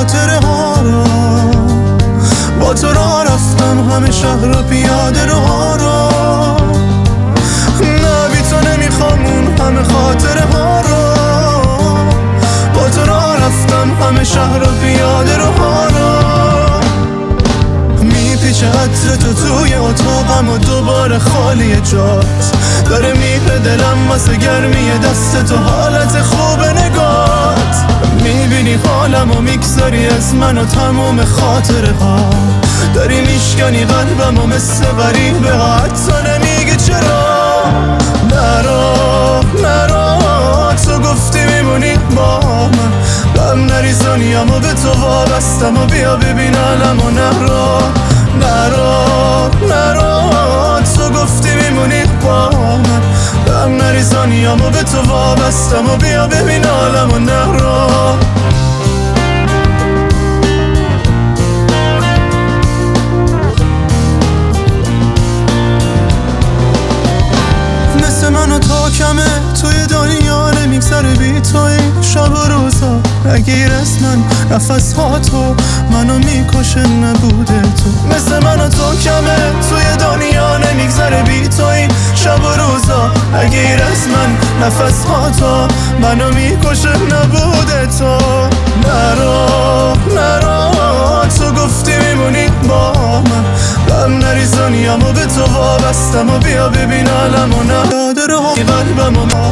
خاطره ها رو، با تو راه رفتم همه شهر و پیاده روها رو. نه بی تو نمیخوام اون همه خاطره ها رو، با تو راه رفتم همه شهر و پیاده روها رو. میپیچه عطر تو توی اتاقم و دوباره خالی جات، داره میره دلم واسه گرمی دست تو، حالت خوب نگات. میبینی حالم و میگذاری از من و تموم خاطره ها، داری میشکنی قلبم و مثل غریبه ها، حتی نمیگی چرا. نرو تو گفتی میمونی با من، غم نریزانیم و به تو وابستم و بیا ببین علم و نرو تو گفتی میمونی با من، غم نریزانیم و به تو وابستم و بیا ببین علم و نرو. مثل من و تو کمه توی دنیا نمیگذره بی تو این شب و روزا، نگیر از من نفس ها تو منو میکشه نبوده تو. مثل من و تو کمه توی دنیا نمیگذره بی تو این شب و روزا، نگیر از من نفس ها تو منو میکشه نبوده تو. نرو تو گفتی میمونی با من، غم نریزانیم و به تو وابستم و بیا ببین علم و نه قلبم و